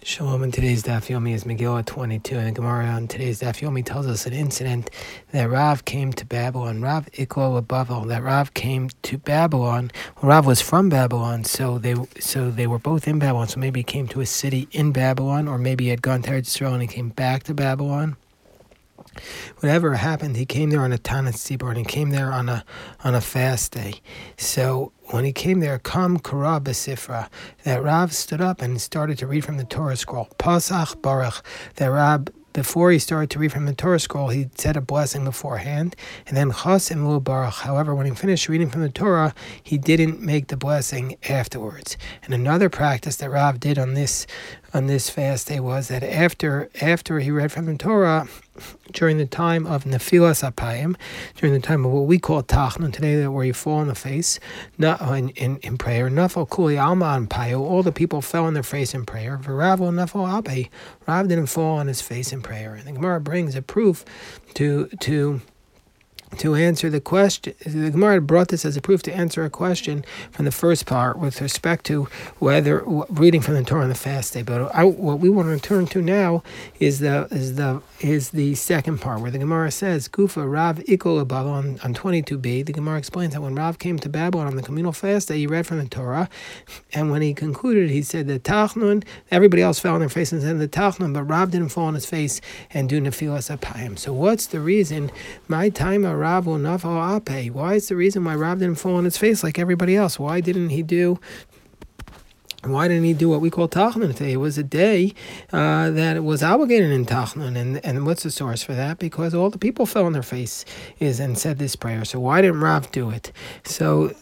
Shalom, and today's Daf Yomi is Megillah 22, and the Gemara on today's Daf Yomi tells us an incident that Rav came to Babylon. Rav Iklo Bavel, that Rav came to Babylon. Well, Rav was from Babylon, so they were both in Babylon. So maybe he came to a city in Babylon, or maybe he had gone to Eretz Yisrael and he came back to Babylon. Whatever happened, he came there on a Tanat Tzibor, and he came there on a fast day. So when he came there, Kam Kara B'Sifra, that Rav stood up and started to read from the Torah scroll. Pasach Baruch, that Rav, before he started to read from the Torah scroll, he said a blessing beforehand, and then Chas Imlu Baruch. However, when he finished reading from the Torah, he didn't make the blessing afterwards. And another practice that Rav did on this fast day was that after he read from the Torah, during the time of Nefilas Apayim, during the time of what we call Tachnun today, where you fall on the face, in prayer, Nafal Kuli Alma on Payo, all the people fell on their face in prayer. V'Ravo Nafal Ape, Rav didn't fall on his face in prayer. And the Gemara brings a proof to answer the question. The Gemara brought this as a proof to answer a question from the first part with respect to whether reading from the Torah on the fast day. But what we want to turn to now is the second part, where the Gemara says, Gufa Rav Ikol Babylon on 22b. The Gemara explains that when Rav came to Babylon on the communal fast day, he read from the Torah, and when he concluded, he said the Tachnun. Everybody else fell on their face and said the Tachnun, but Rav didn't fall on his face and do Nefilas Apayim. So what's the reason? My time Rav will nafal ape. Why is the reason why Rav didn't fall on his face like everybody else? Why didn't he do what we call Tachnun today? It was a day that it was obligated in Tachnun. And what's the source for that? Because all the people fell on their face and said this prayer. So why didn't Rav do it? So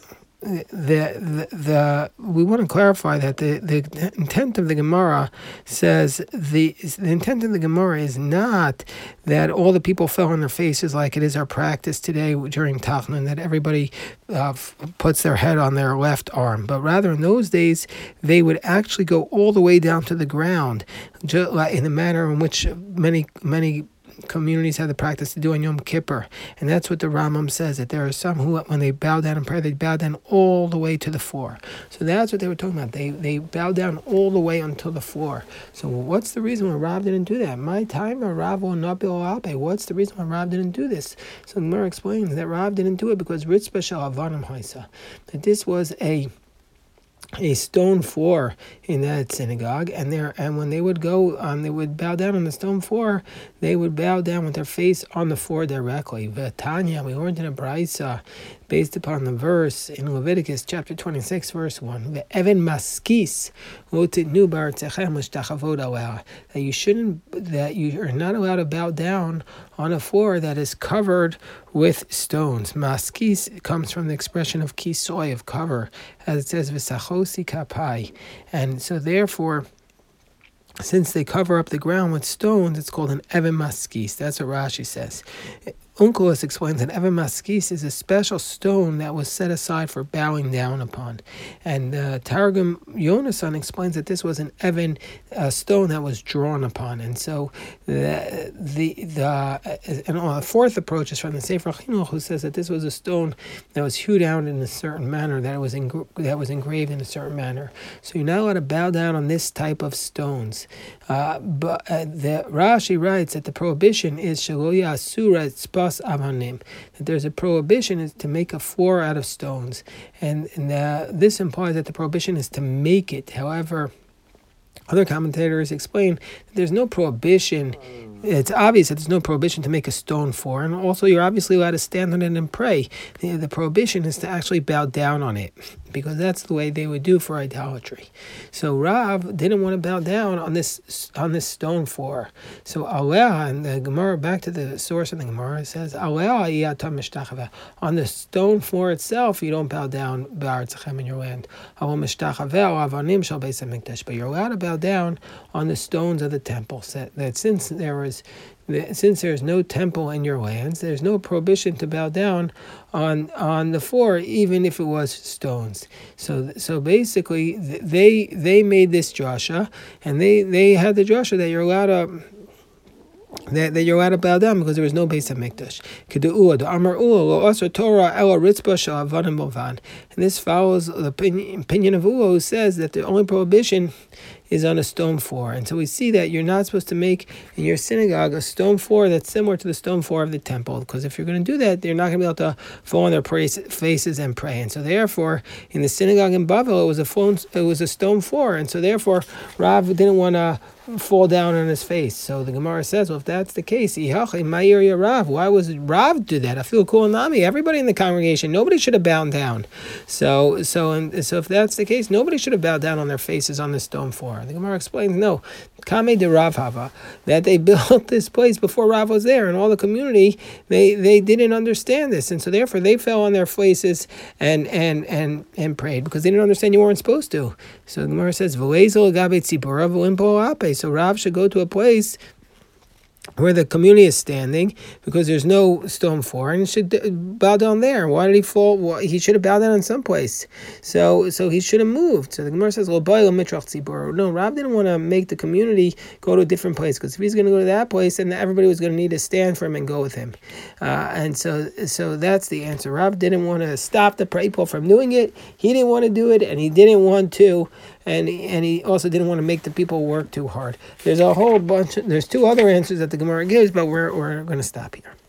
we want to clarify that the intent of the Gemara says the intent of the Gemara is not that all the people fell on their faces like it is our practice today during Tachnun, that everybody puts their head on their left arm, but rather in those days they would actually go all the way down to the ground, in the manner in which many communities have the practice to do on Yom Kippur. And that's what the Rambam says, that there are some who, when they bow down in prayer, they bow down all the way to the floor. So that's what they were talking about. They bow down all the way until the floor. So what's the reason why Rav didn't do that? My time, or Rav will not be Ape. What's the reason why Rav didn't do this? So the Gemara explains that Rav didn't do it because Ritzpah Shel Avanim Haisa, that this was a stone floor in that synagogue, and when they would go they would bow down on the stone floor, they would bow down with their face on the floor directly. V'Tanya, we learned in a Brisa based upon the verse in Leviticus chapter 26 verse 1, Ve'even maskis utitnu ba'artechem l'shtachavod aleha, that you are not allowed to bow down on a floor that is covered with stones. Maskis comes from the expression of kisoy, of cover, as it says v'sachosi kapai, and so therefore, since they cover up the ground with stones, it's called an Even Maskis. That's what Rashi says. Onkelos explains that Even Maskis is a special stone that was set aside for bowing down upon. And Targum Yonasan explains that this was an Even stone that was drawn upon. And so the fourth approach is from the Sefer Chinuch, who says that this was a stone that was hewed out in a certain manner, that was engraved in a certain manner. So you're not allowed to bow down on this type of stones. But the Rashi writes that the prohibition is shaloya asura spas avanim, that there's a prohibition is to make a floor out of stones, and this implies that the prohibition is to make it. However, other commentators explain that there's no prohibition. It's obvious that there's no prohibition to make a stone floor, and also you're obviously allowed to stand on it and pray. The prohibition is to actually bow down on it, because that's the way they would do for idolatry. So Rav didn't want to bow down on this stone floor. So Aleh, and the Gemara, back to the source of the Gemara, says Aleh on the stone floor itself, you don't bow down ba'artzachem in your land. But you're allowed to bow down on the stones of the temple. That since there's no temple in your lands, there's no prohibition to bow down on the floor, even if it was stones. So basically, they made this drasha, and they had the drasha that you're allowed to. That you're allowed to bow down because there was no Beis HaMikdash. And this follows the opinion of Ula, who says that the only prohibition is on a stone floor. And so we see that you're not supposed to make in your synagogue a stone floor that's similar to the stone floor of the temple, because if you're going to do that, they're not going to be able to fall on their faces and pray. And so therefore, in the synagogue in Bavel, it was a stone floor, and so therefore Rav didn't want to fall down on his face. So the Gemara says, well, if that's the case, Rav, why was Rav do that? I feel cool, Nami. Everybody in the congregation, nobody should have bowed down. So if that's the case, nobody should have bowed down on their faces on the stone floor. The Gemara explains, no, Kame de Rav Hava, that they built this place before Rav was there, and all the community they didn't understand this, and so therefore they fell on their faces and prayed because they didn't understand you weren't supposed to. So the Gemara says, so Rav should go to a place where the community is standing, because there's no stone floor, and should bow down there. Why did he fall? Well, he should have bowed down in some place. So he should have moved. So the Gemara says, no, Rav didn't want to make the community go to a different place, because if he's going to go to that place, then everybody was going to need to stand for him and go with him. And so that's the answer. Rav didn't want to stop the people from doing it. He didn't want to do it, and he didn't want to. And he also didn't want to make the people work too hard. There's a whole bunch. There's two other answers that the Gemara gives, but we're going to stop here.